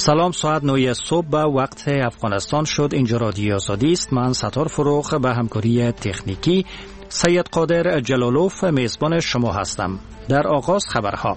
سلام، ساعت 9 صبح به وقت افغانستان شد. اینجا رادیو آزادی است. من ستار فروغ به همکاری تکنیکی سید قادر جلالوف میزبان شما هستم. در آغاز خبرها.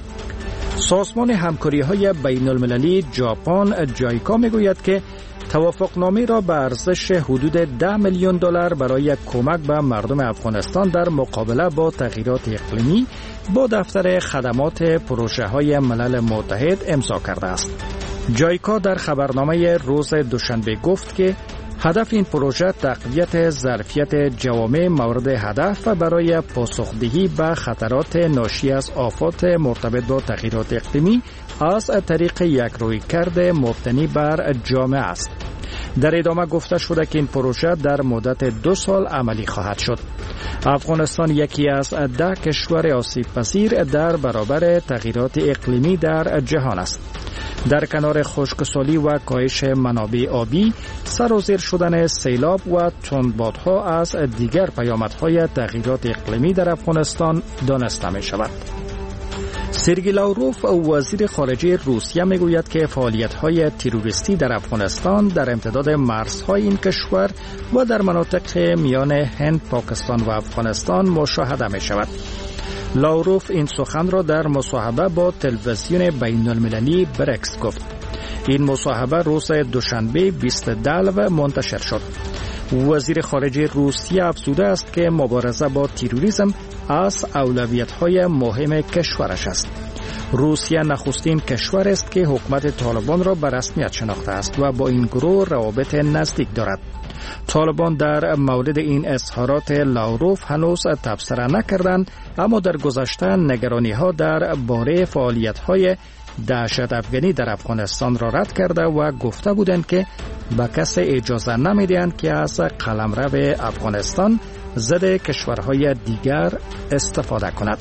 سازمان همکاری‌های بین‌المللی ژاپن جایکا میگوید که توافقنامه را به ارزش حدود 10 میلیون دلار برای کمک به مردم افغانستان در مقابله با تغییرات اقلیمی با دفتر خدمات پروژه‌های ملل متحد امضا کرده است. جایکا در خبرنامه روز دوشنبه گفت که هدف این پروژه تقویت ظرفیت جوامع مورد هدف برای پاسخدهی به خطرات ناشی از آفات مرتبط با تغییرات اقلیمی از طریق یک رویکرد مبتنی بر جامعه است. در ادامه گفته شده که این پروژه در مدت 2 سال عملی خواهد شد. افغانستان یکی از 10 کشور آسیب پذیر در برابر تغییرات اقلیمی در جهان است. در کنار خشکسالی و کاهش منابع آبی، سرازیر شدن سیلاب و تندبادها از دیگر پیامدهای تغییرات اقلیمی در افغانستان دانسته می شود. سرگئی لاوروف وزیر خارجه روسیه میگوید که فعالیت‌های تروریستی در افغانستان در امتداد مرزهای این کشور و در مناطق میان هند، پاکستان و افغانستان مشاهده می شود. لاوروف این سخن را در مصاحبه با تلویزیون بین‌المللی برکس گفت. این مصاحبه روز دوشنبه 20 دلو منتشر شد. وزیر خارجه روسیه افزوده است که مبارزه با تروریسم از اولویت‌های مهم کشورش است. روسیه نخستین کشور است که حکومت طالبان را به رسمیت شناخته است و با این گروه روابط نزدیک دارد. طالبان در مورد این اظهارات لاوروف هنوز تبصره نکردند، اما در گذشته نگرانی‌ها در باره فعالیت‌های دهشت افغانی در افغانستان را رد کرده و گفته بودند که به کسی اجازه نمی‌دهند که از قلمرو افغانستان ضد کشورهای دیگر استفاده کند.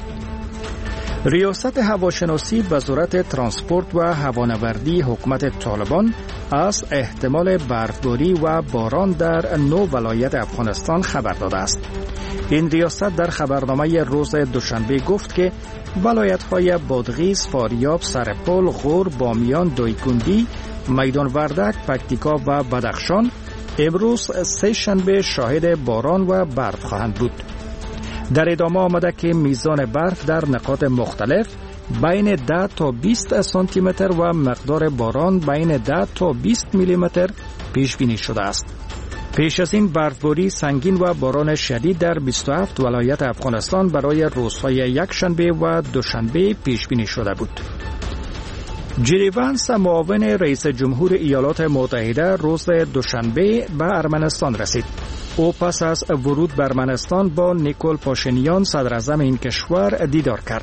ریاست هواشناسی وزارت ترانسپورت و هوانوردی حکومت طالبان از احتمال برفباری و باران در 9 ولایت افغانستان خبر داده است. این ریاست در خبرنامه روز دوشنبه گفت که ولایت‌های بادغیس، فاریاب، سرپل، غور، بامیان، دایکنډی، میدان وردک، پکتیکا و بدخشان امروز سه شنبه شاهد باران و برف خواهند بود. در ادامه آمده که میزان برف در نقاط مختلف بین 10 تا 20 سانتی متر و مقدار باران بین 10 تا 20 میلی متر پیش بینی شده است. پیش از این برفباری سنگین و باران شدید در 27 ولایت افغانستان برای روزهای یکشنبه و دوشنبه پیش بینی شده بود. جی دی وانس معاون رئیس جمهور ایالات متحده روز دوشنبه به ارمنستان رسید. او پس از ورود به ارمنستان با نیکول پاشینیان صدر اعظم این کشور دیدار کرد.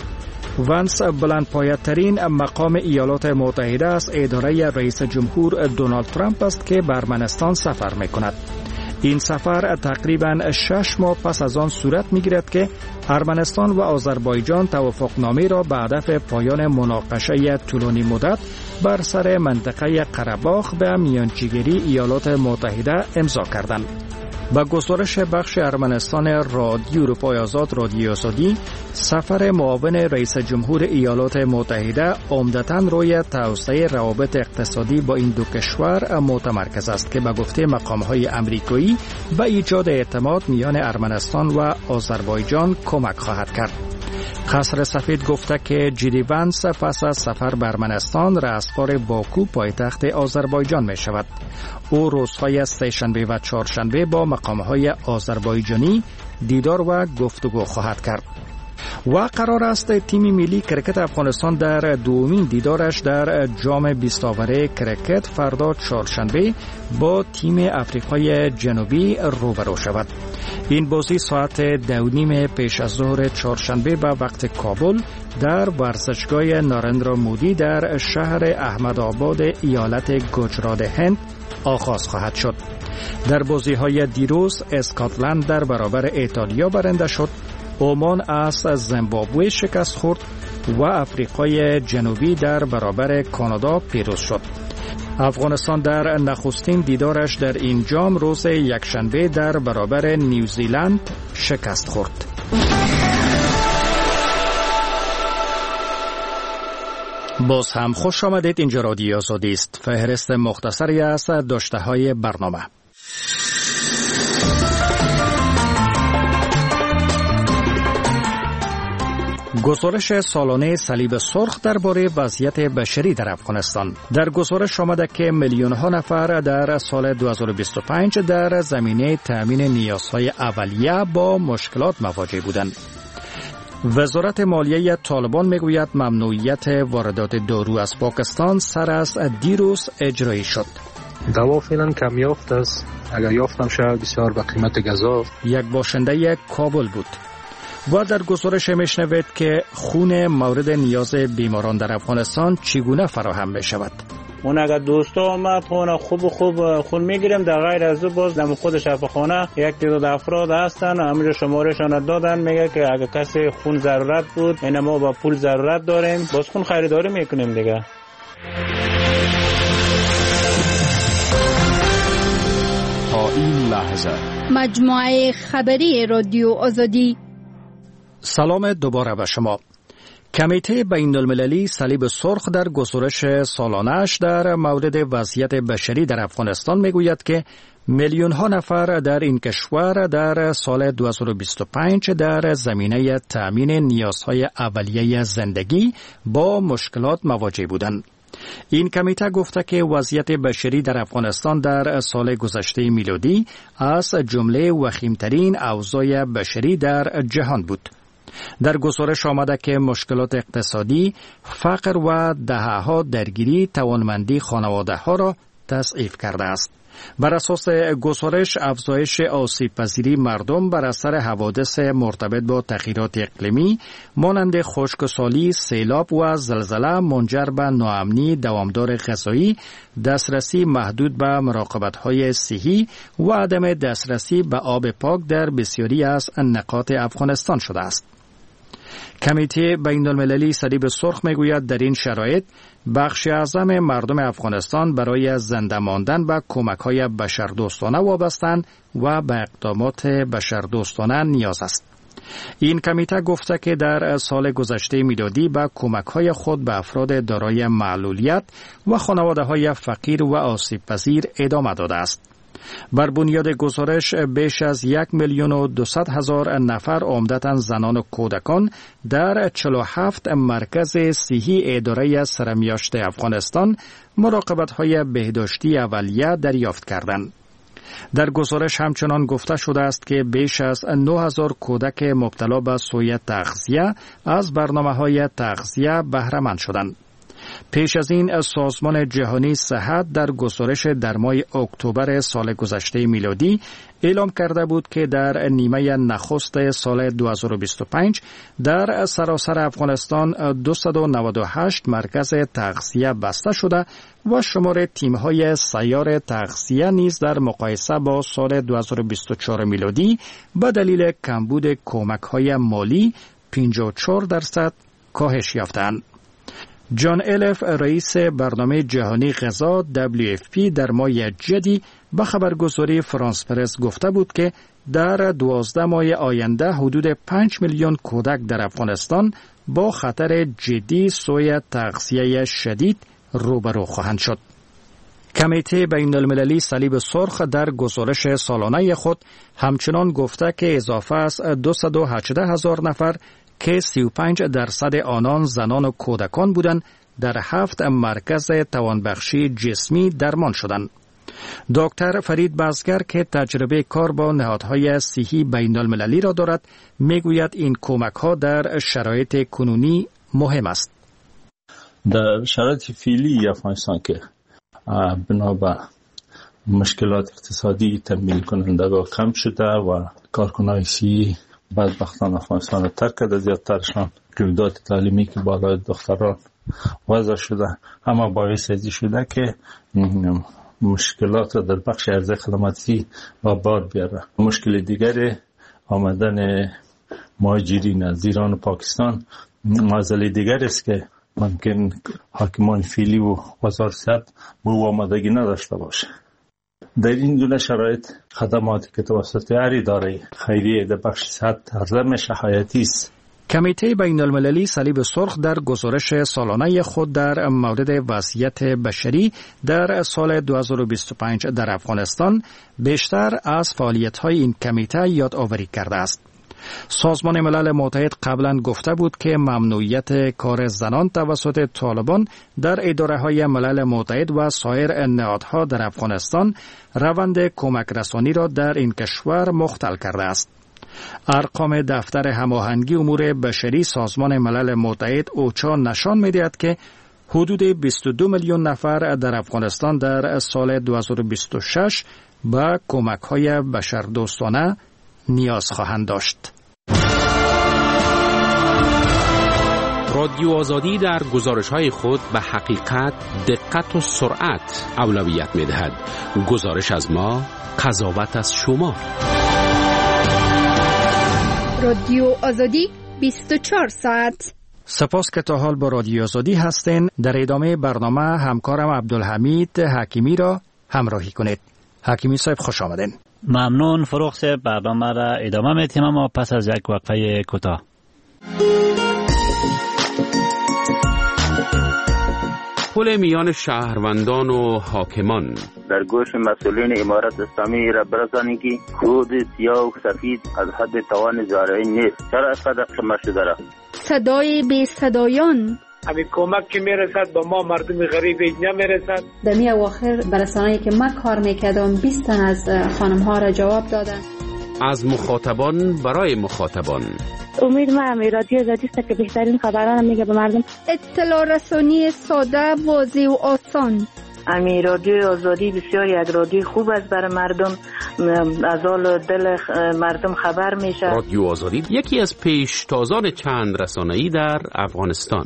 وانس بلندپایه‌ترین مقام ایالات متحده از اداره رئیس جمهور دونالد ترامپ است که به ارمنستان سفر می‌کند. این سفر تقریباً 6 ماه پس از آن صورت می‌گیرد که ارمنستان و آذربایجان توافقنامه را به هدف پایان مناقشه طولانی مدت بر سر منطقه قره‌باغ به میانجیگری ایالات متحده امضا کردند. با گزارش بخش ارمنستان رادیو اروپای آزاد رادیو آزادی، سفر معاون رئیس جمهور ایالات متحده عمدتاً روی توسعه روابط اقتصادی با این دو کشور متمرکز است که به گفته مقام‌های آمریکایی به ایجاد اعتماد میان ارمنستان و آذربایجان کمک خواهد کرد. قصر سفید گفته که جی دی وانس پس از سفر به ارمنستان رأسفار باکو پایتخت آذربایجان می شود. او روزهای سه‌شنبه و چهارشنبه با مقام‌های آذربایجانی دیدار و گفتگو خواهد کرد. و قرار است تیم ملی کرکت افغانستان در دومین دیدارش در جام 20 آوره کرکت فردا چهارشنبه با تیم آفریقای جنوبی روبرو شود. این بازی ساعت 2:30 پیش از ظهر چهارشنبه به وقت کابل در ورزشگاه نارندرا مودی در شهر احمدآباد ایالت گجرات هند آغاز خواهد شد. در بازی‌های دیروز اسکاتلند در برابر ایتالیا برنده شد، عمان از زیمبابوه شکست خورد و آفریقای جنوبی در برابر کانادا پیروز شد. افغانستان در نخستین دیدارش در این جام روز یکشنبه در برابر نیوزیلند شکست خورد. باز هم خوش آمدید. اینجا رادیو آزادی است. فهرست مختصری از داشته‌های برنامه. گزارش سالانه صلیب سرخ درباره وضعیت بشری در افغانستان. در گزارش آمده که میلیون‌ها نفر در سال 2025 در زمینه تأمین نیازهای اولیه با مشکلات مواجه بودند. وزارت مالیه طالبان میگوید ممنوعیت واردات دارو از پاکستان سر از دیروز اجرایی شد. دوا فعلا کم یافت است. اگر یافتم شاید بسیار به قیمت گزاف. یک باشنده کابل بود. و در گزارش میشنوید که خون مورد نیاز بیماران در افغانستان چگونه فراهم می شود. اون اگر دوستا آمد خوب خون میگیریم، در غیر از باز دم خود شفاخانه یک تعداد افراد هستن، همینجا شمارشان دادن، میگه که اگر کسی خون ضرورت بود این ما با پول ضرورت داریم، باز خون خریداری میکنیم دیگه. تا این لحظه مجموعه خبری رادیو آزادی. سلام دوباره به شما. کمیته بین المللی صلیب سرخ در گزارش سالانه‌اش در مورد وضعیت بشری در افغانستان میگوید که میلیون‌ها نفر در این کشور در سال 2025 در زمینه تأمین نیازهای اولیه زندگی با مشکلات مواجه بودند. این کمیته گفته که وضعیت بشری در افغانستان در سال گذشته میلادی از جمله وخیمترین اوضاع بشری در جهان بود. در گزارش آمده که مشکلات اقتصادی، فقر و دهه‌ها درگیری توانمندی خانواده‌ها را تضعیف کرده است. بر اساس گزارش، افزایش آسیب‌پذیری مردم بر اثر حوادث مرتبط با تغییرات اقلیمی مانند خشکسالی، سیلاب و زلزله منجر به ناامنی دوامدار غذایی، دسترسی محدود به مراقبت‌های صحی و عدم دسترسی به آب پاک در بسیاری از نقاط افغانستان شده است. کمیته بین المللی صلیب سرخ میگوید در این شرایط بخش اعظم مردم افغانستان برای زنده ماندن به کمک‌های بشردوستانه وابسته‌اند و به اقدامات بشردوستانه نیاز است. این کمیته گفته که در سال گذشته میلادی به کمک‌های خود به افراد دارای معلولیت و خانواده‌های فقیر و آسیب‌پذیر ادامه داده است. بر بنیاد گزارش بیش از 1,200,000 نفر عمدتاً زنان و کودکان در 47 مرکز صحی اداره سرمیاشت افغانستان مراقبت‌های بهداشتی اولیه دریافت کردند. در گزارش همچنان گفته شده است که بیش از 9,000 کودک مبتلا به سوء تغذیه از برنامه‌های تغذیه بهره مند شدند. پیش از این سازمان جهانی صحت در گزارش در ماه اکتبر سال گذشته میلادی اعلام کرده بود که در نیمه نخست سال 2025 در سراسر افغانستان 298 مرکز تغذیه بسته شده و شمار تیم‌های سیار تغذیه نیز در مقایسه با سال 2024 میلادی به دلیل کمبود کمک‌های مالی 54% کاهش یافتند. جان الف، رئیس برنامه جهانی غذا WFP، در ماه جدی به خبرگزاری فرانس پرس گفته بود که در 12 ماه آینده حدود 5 میلیون کودک در افغانستان با خطر جدی سوء تغذیه شدید روبرو خواهند شد. کمیته بین المللی صلیب سرخ در گزارش سالانه خود همچنان گفته که اضافه از 218,000 نفر که 35% آنان زنان و کودکان بودند در 7 مرکز توانبخشی جسمی درمان شدند. دکتر فرید بازگر که تجربه کار با نهادهای صحی بین المللی را دارد میگوید این کمک‌ها در شرایط کنونی مهم است. در شرایط فعلی افغانستان که بنا به مشکلات اقتصادی تمویل کنندگان کم شده و کارکنان صحی بدبختان افغانستان را ترک کرده، زیادترشان رویداد تعلیمی که بالای دختران وضع شده، اما باعث ازی شده که مشکلات در بخش عرضه خدماتی و بار بیاره. مشکل دیگر آمدن مهاجرین از ایران و پاکستان مسئله دیگر است که ممکن حاکمان فعلی و وزارت صحت به آمادگی نداشته باشه. در این گونه شرایط خدماتی که توسط هر اداره خیریه در بخش صحت عرضه میشه حیاتی است. کمیته بین المللی صلیب سرخ در گزارش سالانه خود در مورد وضعیت بشری در سال 2025 در افغانستان بیشتر از فعالیت‌های این کمیته یادآوری کرده است. سازمان ملل متحد قبلا گفته بود که ممنوعیت کار زنان توسط طالبان در اداره‌های ملل متحد و سایر نهادها در افغانستان روند کمک رسانی را در این کشور مختل کرده است. ارقام دفتر هماهنگی امور بشری سازمان ملل متحد اوچا نشان می‌دهد که حدود 22 میلیون نفر در افغانستان در سال 2026 به کمک‌های بشردوستانه نیاز خواهند داشت. رادیو آزادی در گزارش‌های خود به حقیقت، دقت و سرعت اولویت می‌دهد. گزارش از ما، قضاوت از شما. رادیو آزادی 24 ساعت. سپاس که تا حال با رادیو آزادی هستین. در ادامه برنامه همکارم عبدالحمید حکیمی را همراهی کنید. حکیمی صاحب خوش آمدین. ممنون فروخ صاحب. برنامه را ادامه میتیم اما پس از یک وقفه کوتاه. پل میان شهروندان و حاکمان در گوش مسئولین امارت اسلامی را برسانید که خود سیاه و سفید از حد توان زارعی نیست. چرا اینقدر خمه شده را؟ صدای بی صدایان. همین کمک که میرسد با ما مردم غریب نمیرسد. در می اواخر برسانه‌ای که من کار میکردم 20 تن از خانم ها را جواب دادن. از مخاطبان برای مخاطبان. امید ما رادیو آزادی است که بهترین خبران میگه به مردم. اطلاع رسانی ساده، واضح و آسان. امی رادیو آزادی بسیار یک رادیو خوب است برای مردم، از حال دل مردم خبر میشه. رادیو آزادی یکی از پیشتازان چند رسانه‌ای در افغانستان.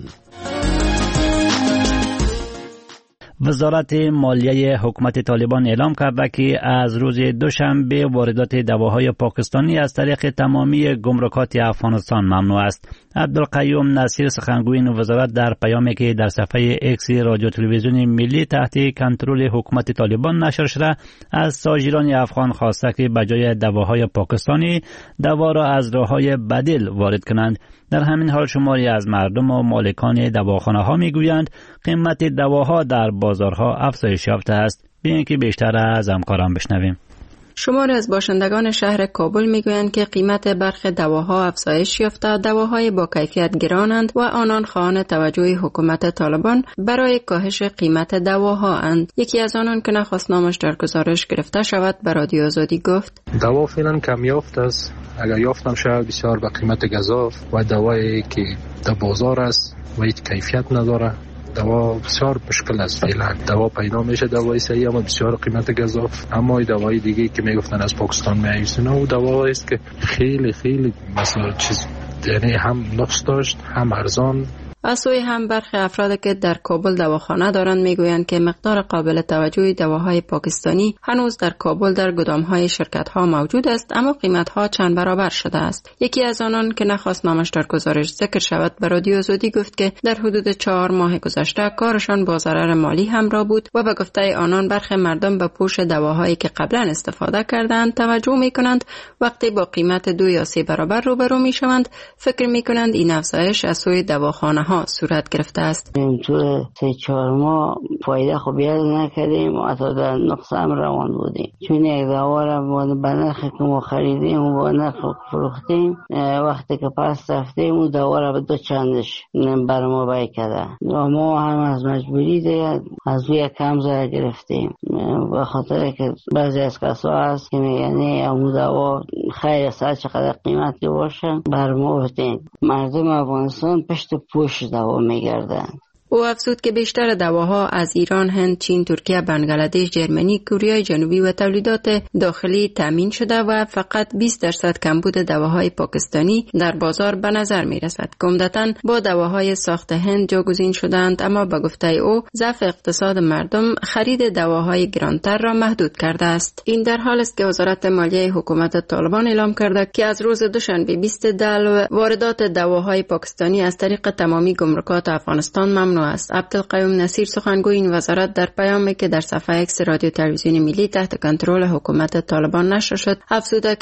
وزارت مالیه حکومت طالبان اعلام کرده که از روز دوشنبه واردات دواهای پاکستانی از طریق تمامی گمرکات افغانستان ممنوع است. عبدالقیوم نصیر سخنگوی وزارت در پیامی که در صفحه اکس رادیو تلویزیون ملی تحت کنترل حکومت طالبان نشر شده از تاجران افغان خواسته که بجای دواهای پاکستانی دوا را از راه‌های بدیل وارد کنند. در همین حال شماری از مردم و مالکان دواخانه ها میگویند قیمت دواها در بازارها افزایش یافته است. بیاین که بیشتر از همکاران بشنویم. شماری از باشندگان شهر کابل میگویند که قیمت برخی دواها افزایش یافته. دواهای با کیفیت گرانند و آنان خواهان توجه حکومت طالبان برای کاهش قیمت دواها اند. یکی از آنان که نخواست نامش در گزارش گرفته شود به رادیو آزادی گفت دوا فعلا کم یافت است. اگر یافتم شاید بسیار به قیمت گزاف و دوایی که در بازار است و هیچ کیفیت نداره. دوا بسیار مشکل است فعلا. دوا پیدا میشه دوای صحیح اما بسیار قیمت گزاف. اما دوای دیگه که میگفتن از پاکستان میایسونه و دوایی است که خیلی مثلا چیز یعنی هم نقص داشت هم ارزان. از سوی هم برخی افراد که در کابل دواخانه دارند میگویند که مقدار قابل توجهی دواهای پاکستانی هنوز در کابل در گدامهای شرکت‌ها موجود است اما قیمت‌ها چند برابر شده است. یکی از آنان که نخواست نامش در گزارش ذکر شود به رادیو آزادی گفت که در حدود 4 ماه گذشته کارشان با ضرر مالی همراه بود و به گفته آنان برخی مردم به پوش دواهایی که قبلا استفاده کردند توجه می‌کنند. وقتی با قیمت 2 یا 3 برابر روبرو می‌شوند فکر می‌کنند این افزایش از سوی دواخانه‌ها صورت گرفته است. طول 3-4 ماه فایده خوبی نکردیم و حتی در نقص هم روان بودیم، چون یک دوا را به نرخی که ما خریدیم و با نرخ فروختیم وقتی که پس رفتیم و دوا را به 2 چندش بر ما بای کرده و ما هم از مجبوری دیگه از روی کم زر گرفتیم به خاطر که بعضی از کسا هست که یعنی امو دوا خیر ساعت چقدر قیمتی باشه بر ما بتین. مردم افغانستان پشت پوش دوا میگردند. او افزود که بیشتر دواها از ایران، هند، چین، ترکیه، بنگلادش، جرمنی، کره جنوبی و تولیدات داخلی تامین شده و فقط 20% کمبود دواهای پاکستانی در بازار به نظر می رسد. عمدتاً با دواهای ساخت هند جاگزین شدند اما به گفته او ضعف اقتصاد مردم خرید دواهای گرانتر را محدود کرده است. این در حال است که وزارت مالیه حکومت طالبان اعلام کرده که از روز دوشنبه 20 دلو واردات دواهای پاکستانی از طریق تمامی گمرکات افغانستان ممنوع است. عبدالقیوم نصیر سخنگوی این وزارت در پیامی که در صفحه اکس رادیو تلویزیون ملی تحت کنترل حکومت طالبان نشر شد افزوده